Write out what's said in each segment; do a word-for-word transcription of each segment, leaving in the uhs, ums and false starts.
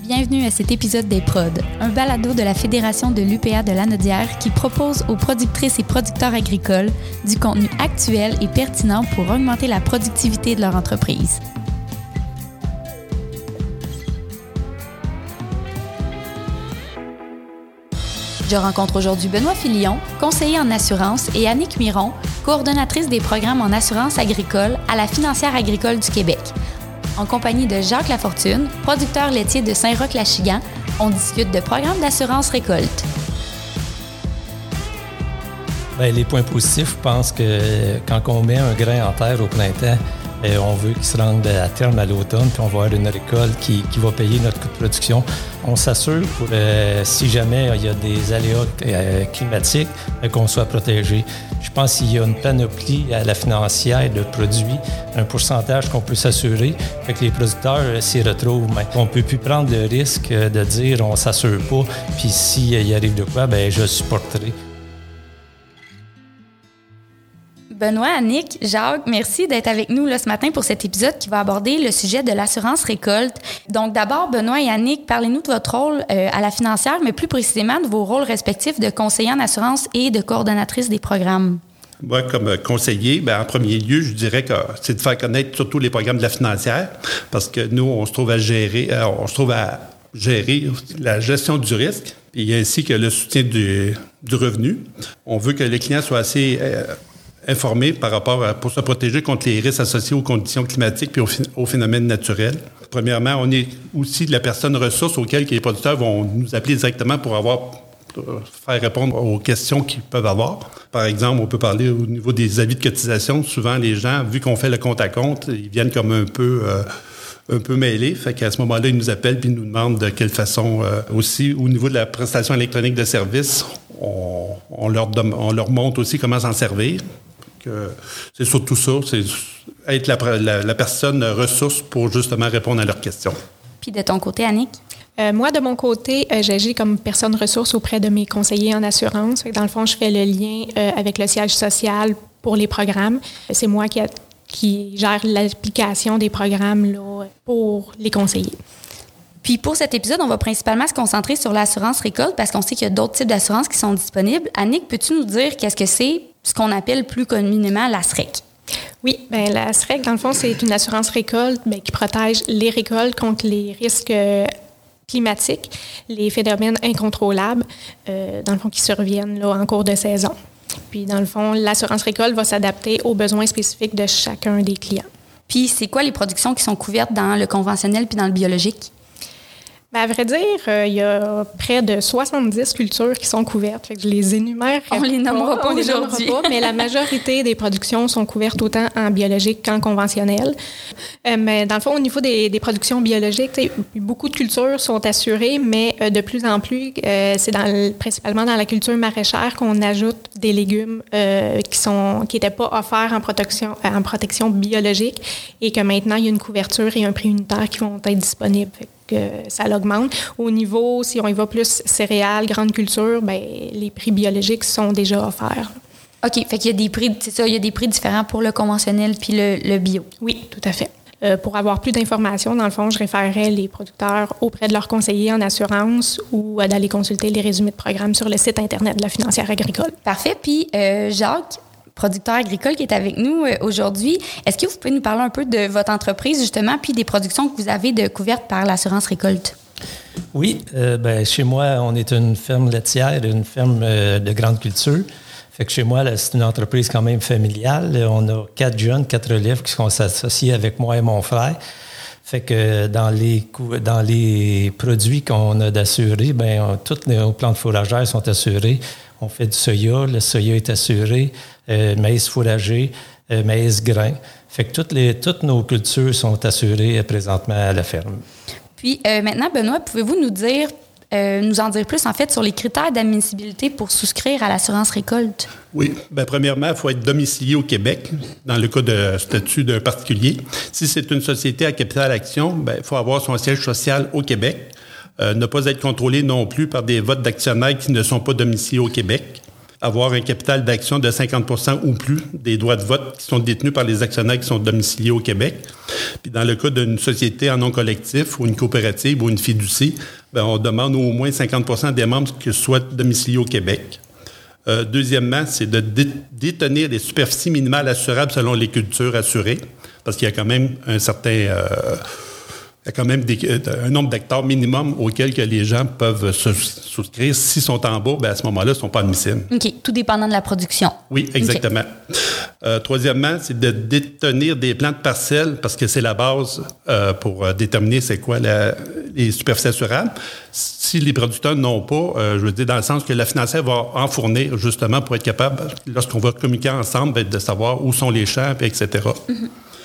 Bienvenue à cet épisode des Prods, un balado de la Fédération de l'U P A de Lanaudière qui propose aux productrices et producteurs agricoles du contenu actuel et pertinent pour augmenter la productivité de leur entreprise. Je rencontre aujourd'hui Benoît Filion, conseiller en assurance, et Annick Miron, coordonnatrice des programmes en assurance agricole à la Financière agricole du Québec. En compagnie de Jacques Lafortune, producteur laitier de Saint-Roch-l'Achigan, on discute de programmes d'assurance récolte. Bien, les points positifs, je pense que quand on met un grain en terre au printemps, euh, on veut qu'il se rende à terme à l'automne, puis on va avoir une récolte qui, qui va payer notre coût de production. On s'assure, pour, euh, si jamais il y a des aléas euh, climatiques, euh, qu'on soit protégé. Je pense qu'il y a une panoplie à la financière de produits, un pourcentage qu'on peut s'assurer, fait que les producteurs euh, s'y retrouvent. Mais on ne peut plus prendre le risque euh, de dire on ne s'assure pas, puis s'il euh, arrive de quoi, bien, je supporterai. Benoît, Annick, Jacques, merci d'être avec nous là, ce matin pour cet épisode qui va aborder le sujet de l'assurance récolte. Donc d'abord, Benoît et Annick, parlez-nous de votre rôle euh, à la Financière, mais plus précisément de vos rôles respectifs de conseiller en assurance et de coordonnatrice des programmes. Moi, comme conseiller, bien, en premier lieu, je dirais que c'est de faire connaître surtout les programmes de la Financière, parce que nous, on se trouve à gérer, euh, on se trouve à gérer la gestion du risque, et ainsi que le soutien du, du revenu. On veut que les clients soient assez euh, informés par rapport à, pour se protéger contre les risques associés aux conditions climatiques puis aux, aux phénomènes naturels. Premièrement, on est aussi de la personne ressource auquel les producteurs vont nous appeler directement pour avoir faire répondre aux questions qu'ils peuvent avoir. Par exemple, on peut parler au niveau des avis de cotisation. Souvent, les gens, vu qu'on fait le compte à compte, ils viennent comme un peu euh, un peu mêlés. Fait qu'à ce moment-là, ils nous appellent puis ils nous demandent de quelle façon. Euh, aussi, au niveau de la prestation électronique de service, on, on, leur, on leur montre aussi comment s'en servir. Que c'est surtout ça, c'est être la, la, la personne ressource pour justement répondre à leurs questions. Puis de ton côté, Annick? Euh, moi, de mon côté, euh, j'agis comme personne ressource auprès de mes conseillers en assurance. Dans le fond, je fais le lien euh, avec le siège social pour les programmes. C'est moi qui, a, qui gère l'application des programmes là, pour les conseillers. Puis pour cet épisode, on va principalement se concentrer sur l'assurance récolte parce qu'on sait qu'il y a d'autres types d'assurances qui sont disponibles. Annick, peux-tu nous dire qu'est-ce que c'est ce qu'on appelle plus communément la S R E C? Oui, bien, la S R E C, dans le fond, c'est une assurance récolte bien, qui protège les récoltes contre les risques climatiques, les phénomènes incontrôlables, euh, dans le fond, qui surviennent là, en cours de saison. Puis, dans le fond, l'assurance récolte va s'adapter aux besoins spécifiques de chacun des clients. Puis, c'est quoi les productions qui sont couvertes dans le conventionnel puis dans le biologique? Bien, à vrai dire, euh, il y a près de soixante-dix cultures qui sont couvertes. Fait que je les énumère. On les nommera pas, pas aujourd'hui. Pas, mais la majorité des productions sont couvertes autant en biologique qu'en conventionnel. Euh, mais dans le fond, au niveau des, des productions biologiques, beaucoup de cultures sont assurées, mais euh, de plus en plus, euh, c'est dans le, principalement dans la culture maraîchère qu'on ajoute des légumes euh, qui sont qui n'étaient pas offerts en protection, euh, en protection biologique et que maintenant, il y a une couverture et un prix unitaire qui vont être disponibles. Fait que ça l'augmente. Au niveau, si on y va plus céréales, grandes cultures, bien, les prix biologiques sont déjà offerts. OK, fait qu'il y a des prix, c'est ça, il y a des prix différents pour le conventionnel puis le, le bio. Oui, tout à fait. Euh, pour avoir plus d'informations, dans le fond, je référerais les producteurs auprès de leurs conseillers en assurance ou d'aller consulter les résumés de programme sur le site Internet de la Financière agricole. Parfait. Puis, euh, Jacques, producteur agricole qui est avec nous euh, aujourd'hui. Est-ce que vous pouvez nous parler un peu de votre entreprise, justement, puis des productions que vous avez de couvertes par l'assurance récolte? Oui, euh, ben, chez moi, on est une ferme laitière, une ferme euh, de grande culture. Fait que chez moi, là, c'est une entreprise quand même familiale. On a quatre jeunes, quatre relèves qui sont associés avec moi et mon frère. Fait que dans les, dans les produits qu'on a d'assurés, bien, tous nos plantes fourragères sont assurées. On fait du soya, le soya est assuré, euh, maïs fourragé, euh, maïs grain. Fait que toutes, les, toutes nos cultures sont assurées euh, présentement à la ferme. Puis euh, maintenant, Benoît, pouvez-vous nous dire, euh, nous en dire plus en fait sur les critères d'admissibilité pour souscrire à l'assurance récolte? Oui. Bien, premièrement, il faut être domicilié au Québec, dans le cas de statut d'un particulier. Si c'est une société à capital action, bien, il faut avoir son siège social au Québec. Euh, ne pas être contrôlé non plus par des votes d'actionnaires qui ne sont pas domiciliés au Québec. avoir un capital d'action de cinquante pour cent ou plus des droits de vote qui sont détenus par les actionnaires qui sont domiciliés au Québec. Puis dans le cas d'une société en non collectif ou une coopérative ou une fiducie, bien, on demande au moins cinquante pour cent des membres qui soient domiciliés au Québec. Euh, deuxièmement, c'est de dé- détenir des superficies minimales assurables selon les cultures assurées, parce qu'il y a quand même un certain... Euh, Il y a quand même des, un nombre d'hectares minimum auquel que les gens peuvent se souscrire. S'ils sont en bas, bien à ce moment-là, ils ne sont pas admissibles. OK. Tout dépendant de la production. Oui, exactement. Okay. Euh, troisièmement, c'est de détenir des plans de parcelles parce que c'est la base euh, pour euh, déterminer c'est quoi la, les superficies assurables. Si les producteurs n'ont pas, euh, je veux dire, dans le sens que la financière va en fournir justement pour être capable, lorsqu'on va communiquer ensemble, bien, de savoir où sont les champs, et cetera. Mm-hmm.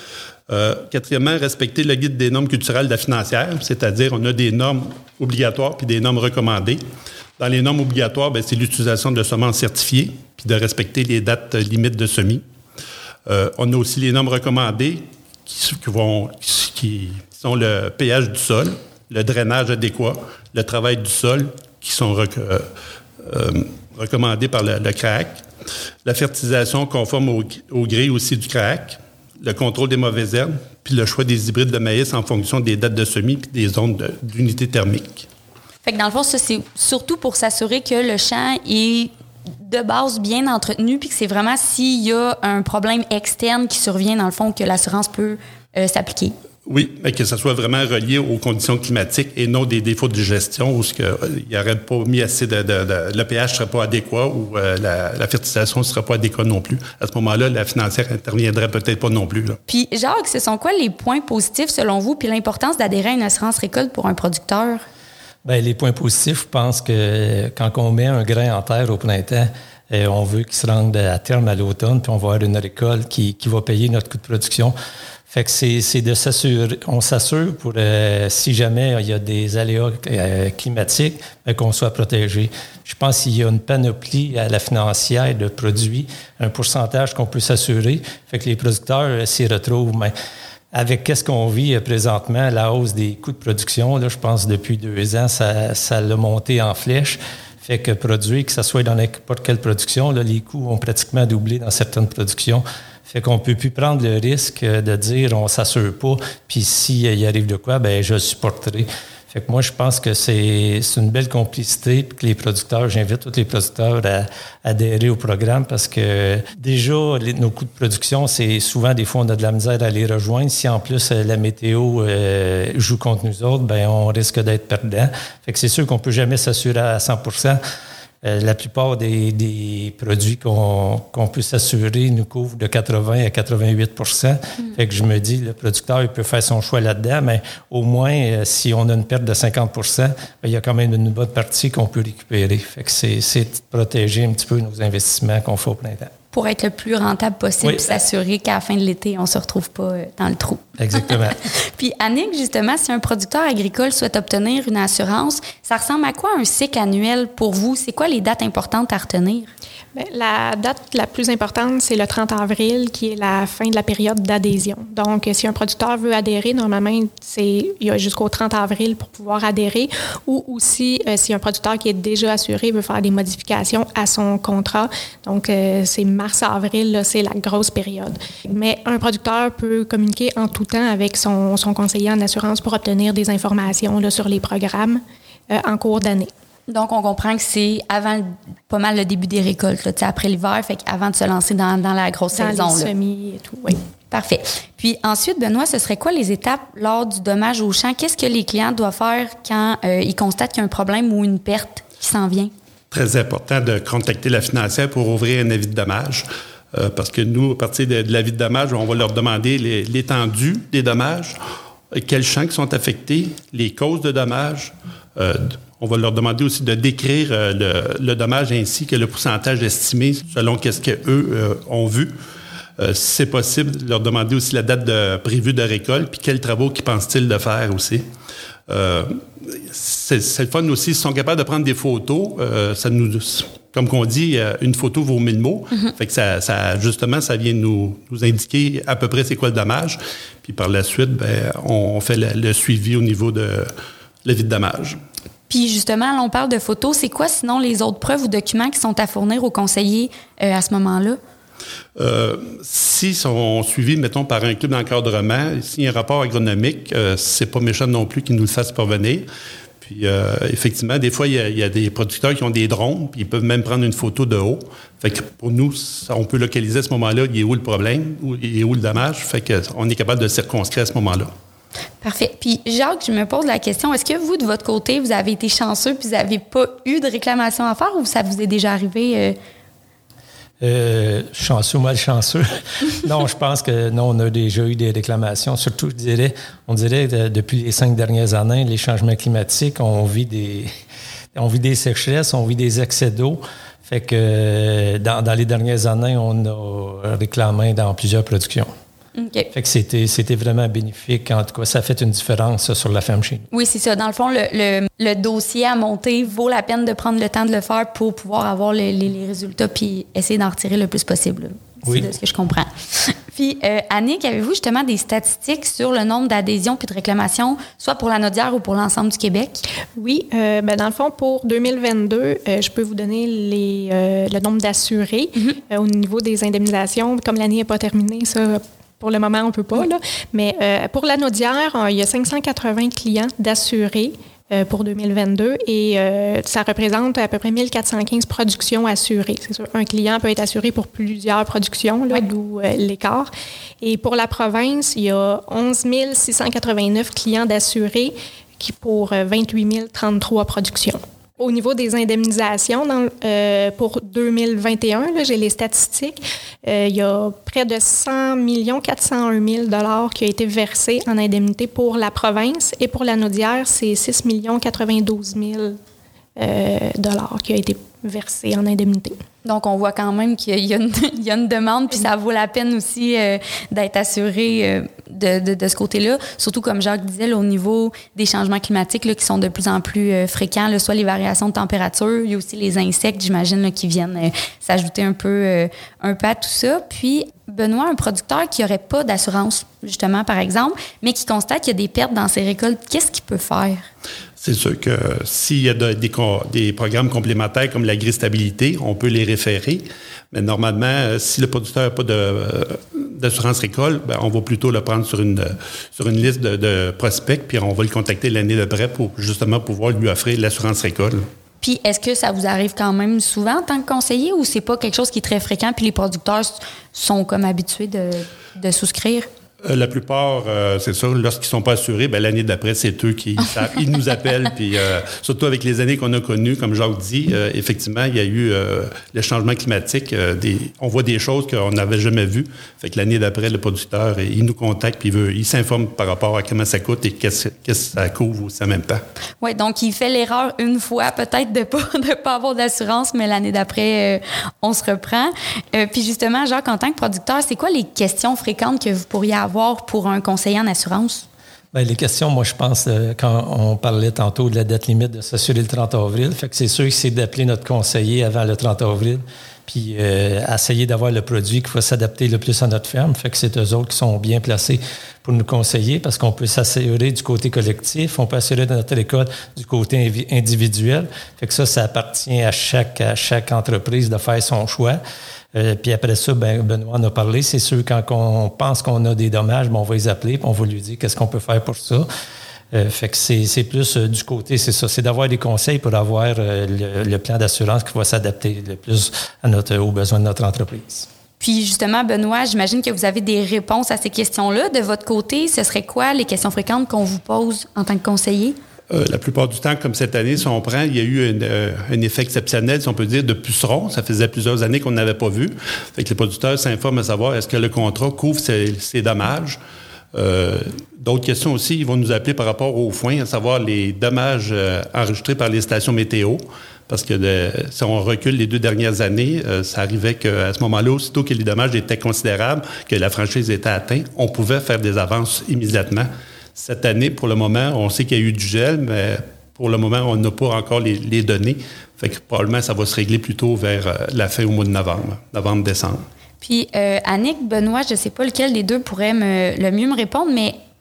Euh, quatrièmement, respecter le guide des normes culturelles de la financière, c'est-à-dire on a des normes obligatoires puis des normes recommandées. Dans les normes obligatoires, bien, c'est l'utilisation de semences certifiées puis de respecter les dates limites de semis. Euh, on a aussi les normes recommandées qui, qui, vont, qui sont le pH du sol, le drainage adéquat, le travail du sol qui sont rec- euh, euh, recommandés par le, le C R A C, la fertilisation conforme au, au gré aussi du C R A C, le contrôle des mauvaises herbes, puis le choix des hybrides de maïs en fonction des dates de semis puis des zones de, d'unité thermique. Fait que dans le fond, ça, c'est surtout pour s'assurer que le champ est de base bien entretenu puis que c'est vraiment s'il y a un problème externe qui survient, dans le fond, que l'assurance peut euh, s'appliquer. Oui, mais que ça soit vraiment relié aux conditions climatiques et non des défauts de gestion où il n'y aurait pas mis assez de, de, de... Le pH ne serait pas adéquat ou euh, la, la fertilisation ne serait pas adéquate non plus. À ce moment-là, la financière n'interviendrait peut-être pas non plus. Là. Puis, Jacques, ce sont quoi les points positifs selon vous puis l'importance d'adhérer à une assurance récolte pour un producteur? Bien, les points positifs, je pense que quand on met un grain en terre au printemps, euh, on veut qu'il se rende à terme à l'automne, puis on va avoir une récolte qui, qui va payer notre coût de production. Fait que c'est, c'est de s'assurer, on s'assure pour euh, si jamais il y a des aléas euh, climatiques, bien, qu'on soit protégé. Je pense qu'il y a une panoplie à la financière de produits, un pourcentage qu'on peut s'assurer. Fait que les producteurs euh, s'y retrouvent. Mais avec qu'est-ce qu'on vit euh, présentement, la hausse des coûts de production, là, je pense depuis deux ans, ça, ça l'a monté en flèche. Fait que produire, que ce soit dans n'importe quelle production, là, les coûts ont pratiquement doublé dans certaines productions. Fait qu'on ne peut plus prendre le risque de dire on ne s'assure pas, puis s'il arrive de quoi, ben je le supporterai. Fait que moi, je pense que c'est, c'est une belle complicité, puis que les producteurs, j'invite tous les producteurs à, à adhérer au programme parce que déjà, les, nos coûts de production, c'est souvent, des fois, on a de la misère à les rejoindre. Si en plus la météo euh, joue contre nous autres, ben on risque d'être perdant. Fait que c'est sûr qu'on ne peut jamais s'assurer à cent pour cent. Euh, la plupart des, des produits qu'on, qu'on peut s'assurer nous couvrent de quatre-vingts à quatre-vingt-huit pour cent. Mm. Fait que je me dis, le producteur, il peut faire son choix là-dedans, mais au moins, euh, si on a une perte de cinquante pour cent, ben, il y a quand même une bonne partie qu'on peut récupérer. Fait que c'est, c'est de protéger un petit peu nos investissements qu'on fait au printemps. Pour être le plus rentable possible, oui. S'assurer qu'à la fin de l'été, on ne se retrouve pas dans le trou. Exactement. Puis, Annick, justement, si un producteur agricole souhaite obtenir une assurance, ça ressemble à quoi un cycle annuel pour vous? C'est quoi les dates importantes à retenir? Bien, la date la plus importante, c'est le trente avril, qui est la fin de la période d'adhésion. Donc, si un producteur veut adhérer, normalement, c'est, il y a jusqu'au trente avril pour pouvoir adhérer. Ou aussi, euh, si un producteur qui est déjà assuré veut faire des modifications à son contrat. Donc, euh, c'est mars-avril, là, c'est la grosse période. Mais un producteur peut communiquer en tout temps avec son, son conseiller en assurance pour obtenir des informations là, sur les programmes euh, en cours d'année. Donc, on comprend que c'est avant pas mal le début des récoltes, là, après l'hiver, fait qu'avant de se lancer dans, dans la grosse dans saison. Dans les là. semis et tout, oui. Parfait. Puis ensuite, Benoît, ce serait quoi les étapes lors du dommage au champ? Qu'est-ce que les clients doivent faire quand euh, ils constatent qu'il y a un problème ou une perte qui s'en vient? Très important de contacter la financière pour ouvrir un avis de dommage. Euh, parce que nous, à partir de, de l'avis de dommage, on va leur demander les, l'étendue des dommages, quels champs qui sont affectés, les causes de dommages. Euh, on va leur demander aussi de décrire euh, le, le dommage ainsi que le pourcentage estimé selon qu'est-ce qu'eux euh, ont vu. Euh, si c'est possible, leur demander aussi la date de, prévue de récolte, puis quels travaux qu'ils pensent-ils de faire aussi. Euh, c'est, c'est le fun aussi. S'ils sont capables de prendre des photos, euh, ça nous, comme qu'on dit, une photo vaut mille mots. Mm-hmm. Fait que ça, ça, justement, ça vient nous, nous indiquer à peu près c'est quoi le dommage. Puis par la suite, ben, on, on fait le, le suivi au niveau de l'avis de dommage. Puis justement, là, on parle de photos. C'est quoi sinon les autres preuves ou documents qui sont à fournir aux conseillers euh, à ce moment-là? Euh, si sont suivis, mettons, par un club d'encadrement, s'il y a un rapport agronomique, euh, c'est pas méchant non plus qu'ils nous le fassent parvenir. Puis, euh, effectivement, des fois, il y, a, il y a des producteurs qui ont des drones, puis ils peuvent même prendre une photo de haut. Fait que pour nous, on peut localiser à ce moment-là, il est où le problème, où, il est où le dommage. Fait qu'on est capable de le circonscrire à ce moment-là. Parfait. Puis, Jacques, je me pose la question, est-ce que vous, de votre côté, vous avez été chanceux puis vous n'avez pas eu de réclamation à faire ou ça vous est déjà arrivé? Euh... Euh, chanceux ou malchanceux? Non, je pense que non, on a déjà eu des réclamations. Surtout, je dirais, on dirait que depuis les cinq dernières années, les changements climatiques, on vit des, on vit des sécheresses, on vit des excès d'eau. Fait que dans, dans les dernières années, on a réclamé dans plusieurs productions. Okay. Fait que c'était, c'était vraiment bénéfique. En tout cas, ça a fait une différence ça, sur la ferme chez nous. Oui, c'est ça. Dans le fond, le, le, le dossier à monter vaut la peine de prendre le temps de le faire pour pouvoir avoir les, les, les résultats puis essayer d'en retirer le plus possible. C'est oui. de ce que je comprends. Puis, euh, Annick, avez-vous justement des statistiques sur le nombre d'adhésions puis de réclamations, soit pour la Naudière ou pour l'ensemble du Québec? Oui. Euh, ben dans le fond, pour deux mille vingt-deux, euh, je peux vous donner les, euh, le nombre d'assurés mm-hmm. euh, au niveau des indemnisations. Comme l'année n'est pas terminée, ça... Pour le moment, on ne peut pas, là. Mais euh, pour la Naudière, il y a cinq cent quatre-vingts clients d'assurés euh, pour deux mille vingt-deux et euh, ça représente à peu près mille quatre cent quinze productions assurées. C'est sûr, un client peut être assuré pour plusieurs productions, là, oui. D'où euh, l'écart. Et pour la province, il y a onze mille six cent quatre-vingt-neuf clients d'assurés qui pour euh, vingt-huit mille trente-trois productions. Au niveau des indemnisations, dans, euh, pour deux mille vingt et un, là, j'ai les statistiques, euh, il y a près de cent millions quatre cent un mille dollars qui a été versés en indemnité pour la province et pour la Naudière, c'est six millions quatre-vingt-douze mille euh, dollars qui a été versé en indemnité. Donc, on voit quand même qu'il y a une, il y a une demande, puis ça vaut la peine aussi euh, d'être assuré euh, de, de, de ce côté-là. Surtout, comme Jacques disait, là, au niveau des changements climatiques là, qui sont de plus en plus euh, fréquents, là, soit les variations de température, il y a aussi les insectes, j'imagine, là, qui viennent euh, s'ajouter un peu, euh, un peu à tout ça. Puis, Benoît, un producteur qui n'aurait pas d'assurance, justement, par exemple, mais qui constate qu'il y a des pertes dans ses récoltes, qu'est-ce qu'il peut faire? C'est sûr que s'il y a de, des, des programmes complémentaires comme l'agri-stabilité, on peut les référer. Mais normalement, si le producteur n'a pas de, d'assurance récolte, ben on va plutôt le prendre sur une, sur une liste de, de prospects, puis on va le contacter l'année d'après pour justement pouvoir lui offrir l'assurance récolte. Puis, est-ce que ça vous arrive quand même souvent en tant que conseiller ou c'est pas quelque chose qui est très fréquent puis les producteurs sont comme habitués de, de souscrire? Euh, la plupart, euh, c'est sûr, lorsqu'ils ne sont pas assurés, ben, l'année d'après, c'est eux qui ils nous appellent. Puis, euh, surtout avec les années qu'on a connues, comme Jacques dit, euh, effectivement, il y a eu euh, le changement climatique. Euh, des, on voit des choses qu'on n'avait jamais vues. Fait que l'année d'après, le producteur, il nous contacte puis il, veut, il s'informe par rapport à comment ça coûte et qu'est-ce, qu'est-ce que ça couvre aussi en même temps. Oui, donc il fait l'erreur une fois, peut-être de ne pas, de pas avoir d'assurance, mais l'année d'après, euh, on se reprend. Euh, puis justement, Jacques, en tant que producteur, c'est quoi les questions fréquentes que vous pourriez avoir pour un conseiller en assurance? Bien, les questions, moi, je pense, euh, quand on parlait tantôt de la date limite de s'assurer le trente avril, fait que c'est sûr que c'est d'appeler notre conseiller avant le trente avril, puis euh, essayer d'avoir le produit qui va s'adapter le plus à notre ferme. Fait que c'est eux autres qui sont bien placés pour nous conseiller parce qu'on peut s'assurer du côté collectif, on peut assurer de notre récolte du côté individuel. Fait que ça, ça appartient à chaque, à chaque entreprise de faire son choix. Euh, puis après ça, ben, Benoît en a parlé. C'est sûr, quand on pense qu'on a des dommages, ben, on va les appeler puis on va lui dire qu'est-ce qu'on peut faire pour ça. Euh, fait que c'est, c'est plus euh, du côté, c'est ça. C'est d'avoir des conseils pour avoir euh, le, le plan d'assurance qui va s'adapter le plus à notre, aux besoins de notre entreprise. Puis justement, Benoît, j'imagine que vous avez des réponses à ces questions-là. De votre côté, ce serait quoi les questions fréquentes qu'on vous pose en tant que conseiller? Euh, la plupart du temps, comme cette année, si on prend, il y a eu un, euh, un effet exceptionnel, si on peut dire, de pucerons. Ça faisait plusieurs années qu'on n'avait pas vu. Fait que les producteurs s'informent à savoir est-ce que le contrat couvre ces, ces dommages. Euh, d'autres questions aussi, ils vont nous appeler par rapport aux foins, à savoir les dommages euh, enregistrés par les stations météo. Parce que de, si on recule les deux dernières années, euh, ça arrivait qu'à ce moment-là, aussitôt que les dommages étaient considérables, que la franchise était atteinte, on pouvait faire des avances immédiatement. Cette année, pour le moment, on sait qu'il y a eu du gel, mais pour le moment, on n'a pas encore les, les données. Fait que probablement, ça va se régler plutôt vers euh, la fin au mois de novembre, novembre-décembre. Puis, euh, Annick, Benoît, je ne sais pas lequel des deux pourrait me, le mieux me répondre, mais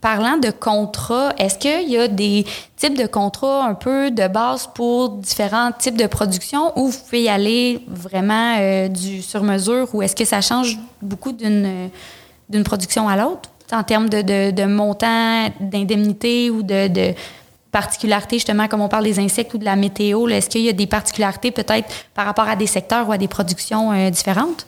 parlant de contrats, est-ce qu'il y a des types de contrats un peu de base pour différents types de production ou vous pouvez y aller vraiment euh, du sur-mesure ou est-ce que ça change beaucoup d'une, d'une production à l'autre en termes de, de, de montant, d'indemnité ou de, de particularités, justement, comme on parle des insectes ou de la météo, là, est-ce qu'il y a des particularités peut-être par rapport à des secteurs ou à des productions euh, différentes?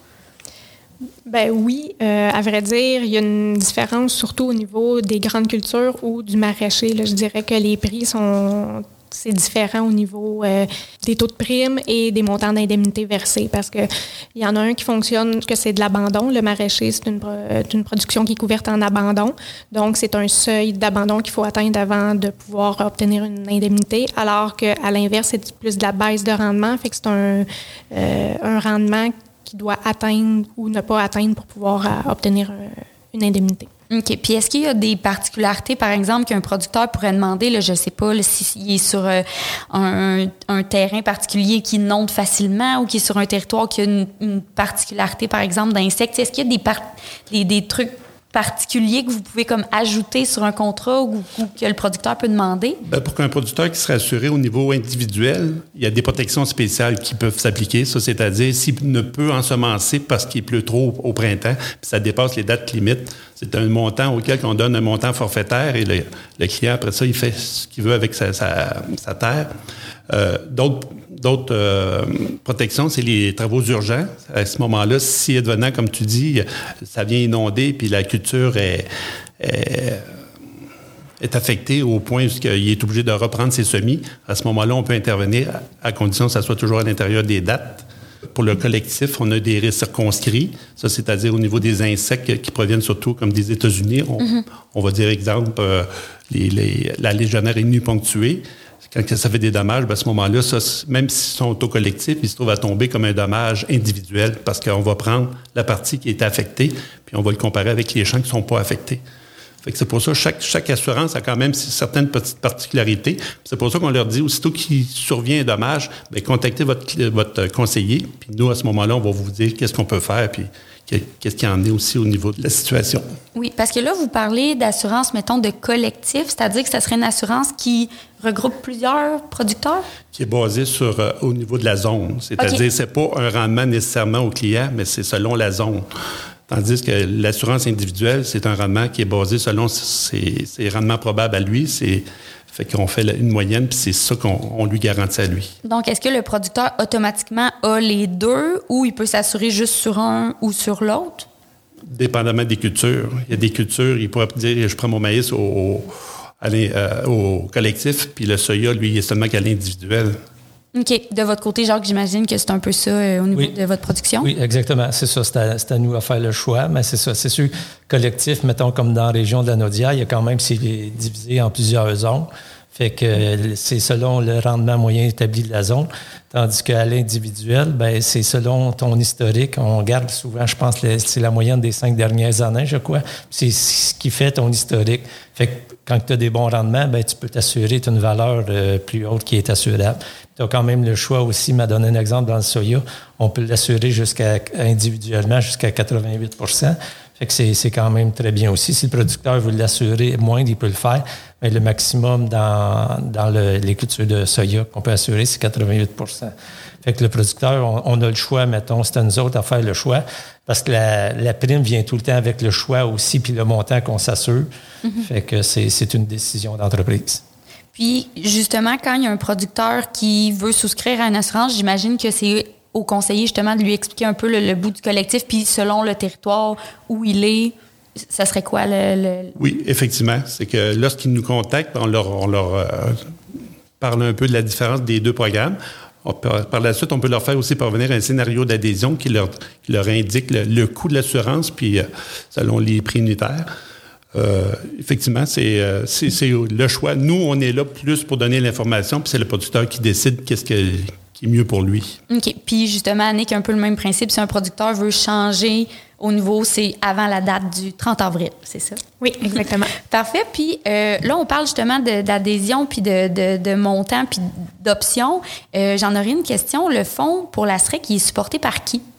Ben oui, euh, à vrai dire, il y a une différence surtout au niveau des grandes cultures ou du maraîcher. Là, je dirais que les prix sont c'est différent au niveau euh, des taux de primes et des montants d'indemnité versés parce que il y en a un qui fonctionne que c'est de l'abandon. Le maraîcher, c'est une, une production qui est couverte en abandon. Donc, c'est un seuil d'abandon qu'il faut atteindre avant de pouvoir obtenir une indemnité, alors qu'à l'inverse, c'est plus de la baisse de rendement. Fait que c'est un, euh, un rendement qui doit atteindre ou ne pas atteindre pour pouvoir euh, obtenir euh, une indemnité. OK. Puis est-ce qu'il y a des particularités, par exemple, qu'un producteur pourrait demander, là, je ne sais pas, là, s'il est sur euh, un, un terrain particulier qui inonde facilement ou qui est sur un territoire qui a une, une particularité, par exemple, d'insectes? Est-ce qu'il y a des, par- des, des trucs particuliers que vous pouvez comme ajouter sur un contrat ou, ou que le producteur peut demander? Bien, pour qu'un producteur qui serait assuré au niveau individuel, il y a des protections spéciales qui peuvent s'appliquer. Ça, c'est-à-dire s'il ne peut ensemencer parce qu'il pleut trop au printemps, puis ça dépasse les dates limites, c'est un montant auquel on donne un montant forfaitaire et le, le client, après ça, il fait ce qu'il veut avec sa, sa, sa terre. Euh, d'autres d'autres euh, protections, c'est les travaux urgents. À ce moment-là, si advenant, comme tu dis, ça vient inonder puis la culture est, est, est affectée au point où il est obligé de reprendre ses semis, à ce moment-là, on peut intervenir à, à condition que ça soit toujours à l'intérieur des dates. Pour le collectif, on a des risques circonscrits. Ça, c'est-à-dire au niveau des insectes qui proviennent surtout, comme des États-Unis. On, mm-hmm. on va dire, exemple, euh, les, les, la légionnaire inuponctuée. Quand ça fait des dommages, bien à ce moment-là, ça, même s'ils sont au collectif, ils se trouvent à tomber comme un dommage individuel parce qu'on va prendre la partie qui est affectée puis on va le comparer avec les champs qui ne sont pas affectés. Fait que c'est pour ça que chaque, chaque assurance a quand même certaines petites particularités. C'est pour ça qu'on leur dit, aussitôt qu'il survient un dommage, bien, contactez votre, votre conseiller. Puis nous, à ce moment-là, on va vous dire qu'est-ce qu'on peut faire puis qu'est-ce qu'il y en est aussi au niveau de la situation. Oui, parce que là, vous parlez d'assurance, mettons, de collectif, c'est-à-dire que ça serait une assurance qui regroupe plusieurs producteurs? Qui est basée sur, euh, au niveau de la zone. C'est-à-dire, okay. c'est pas un rendement nécessairement au client, mais c'est selon la zone. Tandis que l'assurance individuelle, c'est un rendement qui est basé selon ses, ses rendements probables à lui. C'est fait qu'on fait une moyenne, puis c'est ça qu'on on lui garantit à lui. Donc, est-ce que le producteur automatiquement a les deux ou il peut s'assurer juste sur un ou sur l'autre? Dépendamment des cultures. Il y a des cultures, il pourrait dire, je prends mon maïs au, au, à euh, au collectif, puis le soya, lui, il est seulement qu'à l'individuel. OK. De votre côté, Jacques, j'imagine que c'est un peu ça euh, au niveau oui. de votre production? Oui, exactement. C'est ça. C'est à, c'est à nous à faire le choix. Mais c'est ça. C'est sûr, collectif, mettons comme dans la région de la Naudière, il y a quand même, c'est divisé en plusieurs zones. Fait que c'est selon le rendement moyen établi de la zone. Tandis qu'à l'individuel, ben c'est selon ton historique. On garde souvent, je pense, le, c'est la moyenne des cinq dernières années, je crois. C'est ce qui fait ton historique. Fait que quand tu as des bons rendements, ben tu peux t'assurer une valeur euh, plus haute qui est assurable. Tu as quand même le choix aussi, m'a donné un exemple dans le soya, on peut l'assurer jusqu'à individuellement jusqu'à quatre-vingt-huit pour cent. Fait que c'est, c'est quand même très bien aussi. Si le producteur veut l'assurer moindre, il peut le faire. Mais le maximum dans, dans le, les cultures de soya qu'on peut assurer, c'est quatre-vingt-huit pour cent. Fait que le producteur, on, on a le choix, mettons, c'est à nous autres à faire le choix. Parce que la, la prime vient tout le temps avec le choix aussi, puis le montant qu'on s'assure. Mm-hmm. Fait que c'est, c'est une décision d'entreprise. Puis, justement, quand il y a un producteur qui veut souscrire à une assurance, j'imagine que c'est au conseiller, justement, de lui expliquer un peu le, le bout du collectif, puis selon le territoire où il est, ça serait quoi le... le... Oui, effectivement. C'est que lorsqu'ils nous contactent, on leur, on leur euh, parle un peu de la différence des deux programmes. On peut, par la suite, on peut leur faire aussi parvenir un scénario d'adhésion qui leur, qui leur indique le, le coût de l'assurance, puis euh, selon les prix unitaires. Euh, effectivement, c'est, euh, c'est, c'est le choix. Nous, on est là plus pour donner l'information, puis c'est le producteur qui décide qu'est-ce que... qui est mieux pour lui. OK. Puis justement, Annick, un peu le même principe. Si un producteur veut changer au niveau, c'est avant la date du trente avril, c'est ça? Oui, exactement. Parfait. Puis euh, là, on parle justement de, d'adhésion, puis de, de, de montant, puis d'options. Euh, j'en aurais une question. Le fonds pour la S R E C, il est supporté par qui?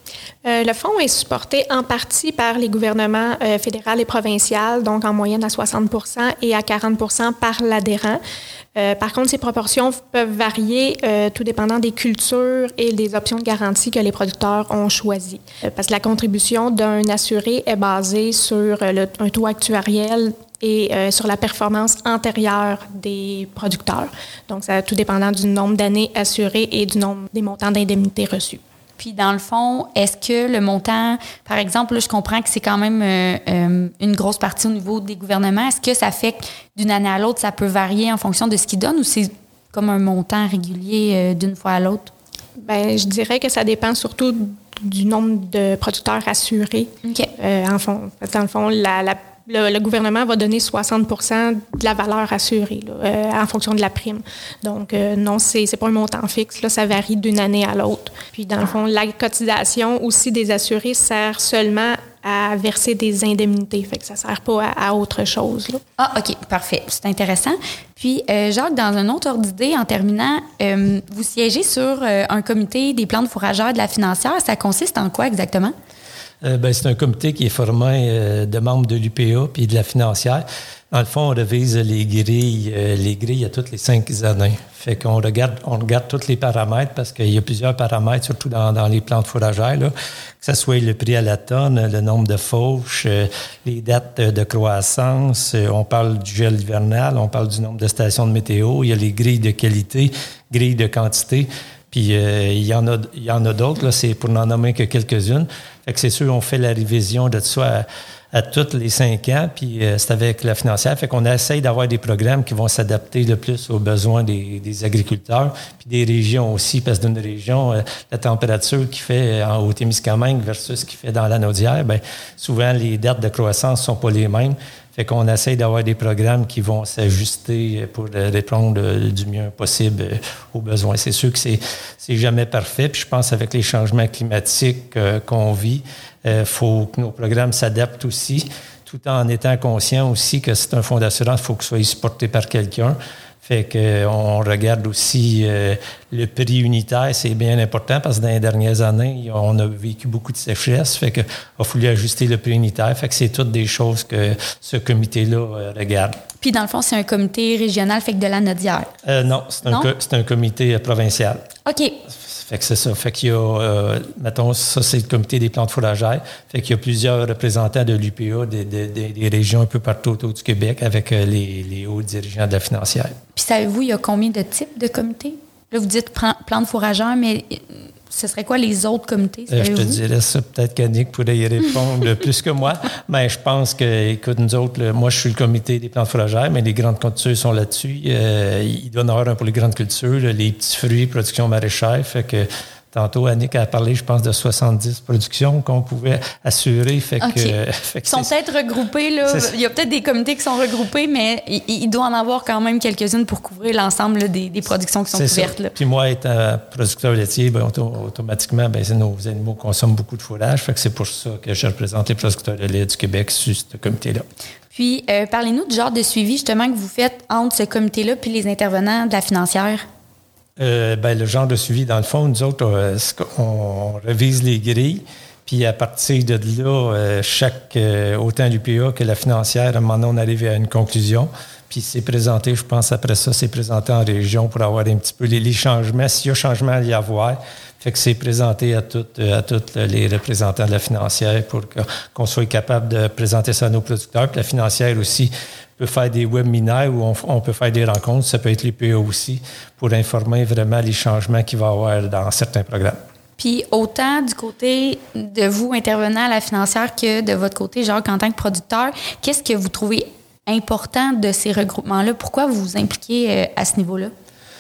Euh, le fonds est supporté en partie par les gouvernements euh, fédéral et provincial, donc en moyenne à soixante pour cent et à quarante pour cent par l'adhérent. Euh, par contre, ces proportions peuvent varier euh, tout dépendant des cultures et des options de garantie que les producteurs ont choisies. Euh, parce que la contribution d'un assuré est basée sur euh, le, un taux actuariel et euh, sur la performance antérieure des producteurs. Donc, ça tout dépendant du nombre d'années assurées et du nombre des montants d'indemnités reçus. Puis, dans le fond, est-ce que le montant, par exemple, là, je comprends que c'est quand même euh, euh, une grosse partie au niveau des gouvernements. Est-ce que ça fait que d'une année à l'autre, ça peut varier en fonction de ce qu'ils donnent ou c'est comme un montant régulier euh, d'une fois à l'autre? Bien, je dirais que ça dépend surtout du nombre de producteurs assurés. OK. Euh, en fond, dans le fond, la, la Le, le gouvernement va donner soixante pour cent de la valeur assurée là, euh, en fonction de la prime. Donc, euh, non, c'est c'est pas un montant fixe. Là, ça varie d'une année à l'autre. Puis, dans le fond, la cotisation aussi des assurés sert seulement à verser des indemnités. Fait que ça sert pas à, à autre chose. Là. Ah, OK, parfait. C'est intéressant. Puis, euh, Jacques, dans un autre ordre d'idée, en terminant, euh, vous siégez sur euh, un comité des plans de fourrageurs de la financière. Ça consiste en quoi exactement? Euh, ben, c'est un comité qui est formé euh, de membres de l'U P A puis de la financière. Dans le fond, on révise les grilles, euh, les grilles à toutes les cinq années. Fait qu'on regarde, on regarde tous les paramètres parce qu'il y a plusieurs paramètres, surtout dans, dans les plans de fourragère, là, que ce soit le prix à la tonne, le nombre de fauches, euh, les dates de croissance. Euh, on parle du gel hivernal, on parle du nombre de stations de météo. Il y a les grilles de qualité, grilles de quantité. Puis euh, il y en a, il y en a d'autres, là, c'est pour n'en nommer que quelques-unes. Fait que c'est sûr, on fait la révision de ça à, à tous les cinq ans, puis euh, c'est avec la financière. Fait qu'on essaye d'avoir des programmes qui vont s'adapter le plus aux besoins des, des agriculteurs, puis des régions aussi, parce que d'une région, euh, la température qui fait en Haut-Témiscamingue versus ce qui fait dans la Naudière, bien, souvent les dates de croissance sont pas les mêmes. Fait qu'on essaye d'avoir des programmes qui vont s'ajuster pour répondre du mieux possible aux besoins. C'est sûr que c'est, c'est jamais parfait. Puis je pense avec les changements climatiques euh, qu'on vit, il euh, faut que nos programmes s'adaptent aussi, tout en étant conscient aussi que c'est un fonds d'assurance, il faut qu'il soit supporté par quelqu'un. Fait qu'on regarde aussi euh, le prix unitaire, c'est bien important parce que dans les dernières années, on a vécu beaucoup de sécheresse. Fait qu'il a fallu ajuster le prix unitaire. Fait que c'est toutes des choses que ce comité-là euh, regarde. Puis dans le fond, c'est un comité régional, fait que de la Naudière. Euh, non, c'est un, non? Co- c'est un comité euh, provincial. OK. Fait que c'est ça. Fait qu'il y a, euh, mettons, ça, c'est le comité des plantes fourragères. Fait qu'il y a plusieurs représentants de l'U P A, des, des, des régions un peu partout autour du Québec avec euh, les, les hauts dirigeants de la financière. Puis savez-vous, il y a combien de types de comités? Là, vous dites plantes fourragères, mais ce serait quoi les autres comités? Euh, je te dirais ça, peut-être qu'Annick pourrait y répondre plus que moi. Mais je pense que, écoute, nous autres, là, moi, je suis le comité des plantes fourragères, mais les grandes cultures sont là-dessus. Euh, il doit y en avoir un pour les grandes cultures, là, les petits fruits, production maraîchère. Fait que tantôt, Annick a parlé, je pense, de soixante-dix productions qu'on pouvait assurer. Fait okay. que, euh, fait que Ils sont c'est, peut-être regroupés, là. Il y a peut-être des comités qui sont regroupés, mais il, il doit en avoir quand même quelques-unes pour couvrir l'ensemble là, des, des productions qui sont c'est couvertes. Là. Puis moi, étant producteur laitier, ben, auto- automatiquement, ben, nos animaux consomment beaucoup de fourrage. Fait que c'est pour ça que je représente les producteurs de lait du Québec sur ce comité-là. Puis, euh, parlez-nous du genre de suivi, justement, que vous faites entre ce comité-là puis les intervenants de la financière. Euh, ben, le genre de suivi, dans le fond, nous autres, euh, on, on révise les grilles, puis à partir de là, euh, chaque, euh, autant l'U P A que la financière, à un moment donné, on arrive à une conclusion, puis c'est présenté, je pense, après ça, c'est présenté en région pour avoir un petit peu les, les changements, s'il y a changement à y avoir. Fait que c'est présenté à toutes à toutes les représentants de la financière pour que, qu'on soit capable de présenter ça à nos producteurs. Puis la financière aussi peut faire des webinaires où on, on peut faire des rencontres. Ça peut être l'U P A aussi pour informer vraiment les changements qu'il va y avoir dans certains programmes. Puis autant du côté de vous, intervenant à la financière, que de votre côté, Jacques, en tant que producteur, qu'est-ce que vous trouvez important de ces regroupements-là? Pourquoi vous vous impliquez à ce niveau-là?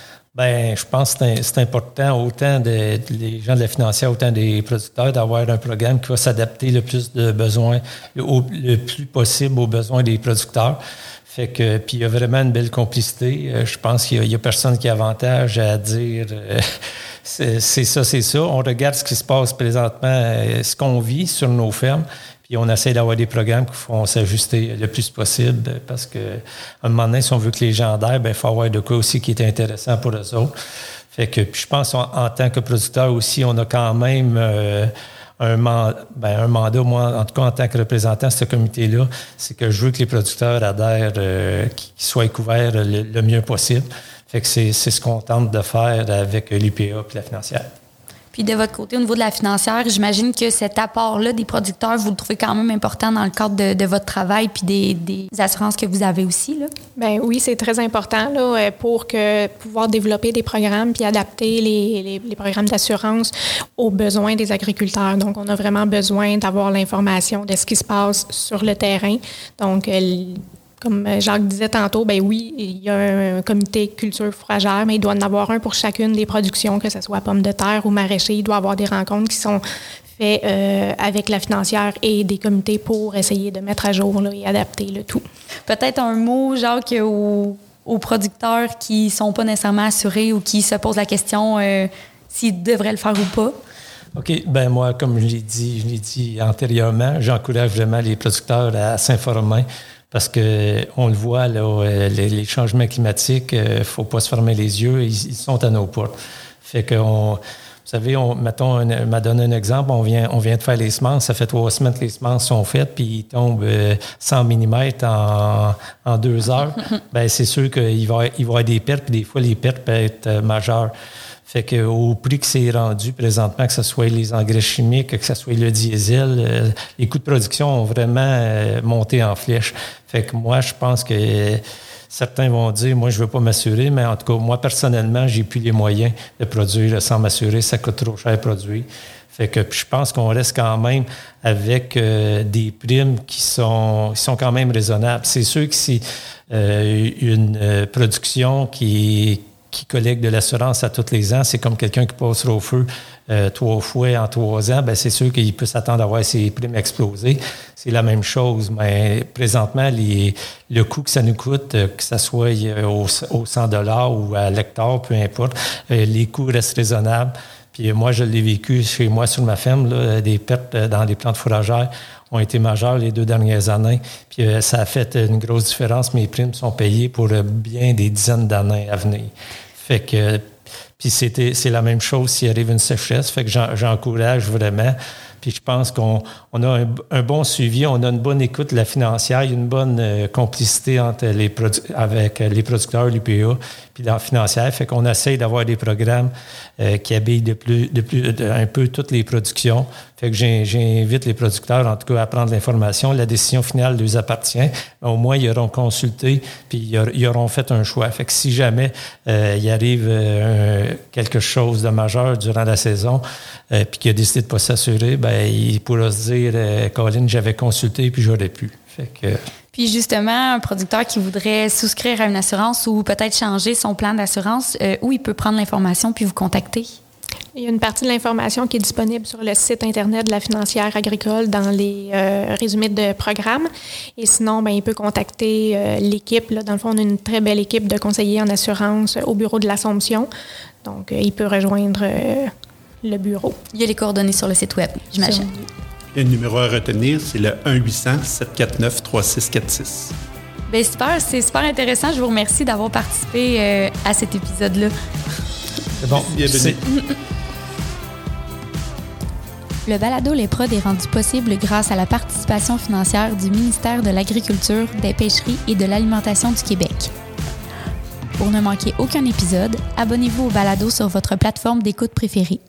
Bien, je pense que c'est, c'est important, autant des de, gens de la financière, autant des producteurs, d'avoir un programme qui va s'adapter le plus de besoins, le, au, le plus possible aux besoins des producteurs. Fait que, puis il y a vraiment une belle complicité. Je pense qu'il n'y a, a personne qui a avantage à dire euh, c'est, c'est ça, c'est ça. On regarde ce qui se passe présentement, euh, ce qu'on vit sur nos fermes. Puis on essaie d'avoir des programmes qui font s'ajuster le plus possible parce qu'à un moment donné, si on veut que les gens adhèrent, bien, il faut avoir de quoi aussi qui est intéressant pour eux autres. Fait que puis je pense en, en tant que producteur aussi, on a quand même euh, un, man, ben, un mandat, moi, en tout cas en tant que représentant de ce comité-là, c'est que je veux que les producteurs adhèrent, euh, qu'ils soient couverts le, le mieux possible. Fait que c'est, c'est ce qu'on tente de faire avec l'U P A et la financière. Puis de votre côté, au niveau de la financière, j'imagine que cet apport-là des producteurs, vous le trouvez quand même important dans le cadre de, de votre travail puis des, des assurances que vous avez aussi, là? Bien oui, c'est très important là, pour que, pouvoir développer des programmes puis adapter les, les, les programmes d'assurance aux besoins des agriculteurs. Donc, on a vraiment besoin d'avoir l'information de ce qui se passe sur le terrain. Donc, comme Jacques disait tantôt, ben oui, il y a un comité culture fourragère, mais il doit en avoir un pour chacune des productions, que ce soit pommes de terre ou maraîcher. Il doit y avoir des rencontres qui sont faites euh, avec la financière et des comités pour essayer de mettre à jour là, et adapter le tout. Peut-être un mot, Jacques, aux, aux producteurs qui ne sont pas nécessairement assurés ou qui se posent la question euh, s'ils devraient le faire ou pas. OK. Ben moi, comme je l'ai dit, je l'ai dit antérieurement, j'encourage vraiment les producteurs à s'informer. Parce qu'on le voit, là, les, les changements climatiques, il ne faut pas se fermer les yeux, ils, ils sont à nos portes. Fait que, on, vous savez, on, mettons, on m'a donné un exemple, on vient, on vient de faire les semences, ça fait trois semaines que les semences sont faites, puis ils tombent cent millimètres en, en deux heures. Bien, c'est sûr qu'il va, il va y avoir des pertes, puis des fois, les pertes peuvent être majeures. Fait qu'au prix que c'est rendu présentement, que ce soit les engrais chimiques, que ce soit le diesel, euh, les coûts de production ont vraiment euh, monté en flèche. Fait que moi, je pense que euh, certains vont dire, moi, je ne veux pas m'assurer, mais en tout cas, moi, personnellement, j'ai plus les moyens de produire sans m'assurer. Ça coûte trop cher à produire. Fait que je pense qu'on reste quand même avec euh, des primes qui sont, qui sont quand même raisonnables. C'est sûr que si euh, une euh, production qui qui collecte de l'assurance à tous les ans, c'est comme quelqu'un qui passera au feu euh, trois fois en trois ans, bien, c'est sûr qu'il peut s'attendre à voir ses primes exploser. C'est la même chose, mais présentement, les, le coût que ça nous coûte, que ce soit au, au cent dollars ou à l'hectare, peu importe, euh, les coûts restent raisonnables. Puis moi, je l'ai vécu chez moi sur ma ferme, là, des pertes dans les plantes fourragères ont été majeures les deux dernières années. Puis euh, ça a fait une grosse différence. Mes primes sont payées pour euh, bien des dizaines d'années à venir. Fait que, puis c'était, c'est la même chose s'il arrive une sécheresse. Fait que j'en, j'encourage vraiment. Puis je pense qu'on on a un, un bon suivi, on a une bonne écoute de la financière, il y a une bonne euh, complicité entre les produ- avec les producteurs, l'U P A, puis la financière. Fait qu'on essaye d'avoir des programmes euh, qui habillent de plus, de plus, de, un peu toutes les productions. Fait que j'ai, j'invite les producteurs, en tout cas, à prendre l'information. La décision finale leur appartient. Mais au moins, ils auront consulté, puis ils auront fait un choix. Fait que si jamais euh, il arrive euh, quelque chose de majeur durant la saison, euh, puis qu'il a décidé de ne pas s'assurer, ben il pourra se dire euh, « Colin, j'avais consulté, puis j'aurais pu. » Fait que... Puis justement, un producteur qui voudrait souscrire à une assurance ou peut-être changer son plan d'assurance, euh, où il peut prendre l'information puis vous contacter? Il y a une partie de l'information qui est disponible sur le site Internet de la financière agricole dans les euh, résumés de programme. Et sinon, bien, il peut contacter euh, l'équipe. Là. Dans le fond, on a une très belle équipe de conseillers en assurance au bureau de l'Assomption. Donc, euh, il peut rejoindre euh, le bureau. Il y a les coordonnées sur le site Web, j'imagine. Le numéro à retenir, c'est le un huit cents sept quatre neuf trois six quatre six. Bien, super, c'est super intéressant. Je vous remercie d'avoir participé euh, à cet épisode-là. C'est bon. Bienvenue. Le balado Les Prods est rendu possible grâce à la participation financière du ministère de l'Agriculture, des Pêcheries et de l'Alimentation du Québec. Pour ne manquer aucun épisode, abonnez-vous au balado sur votre plateforme d'écoute préférée.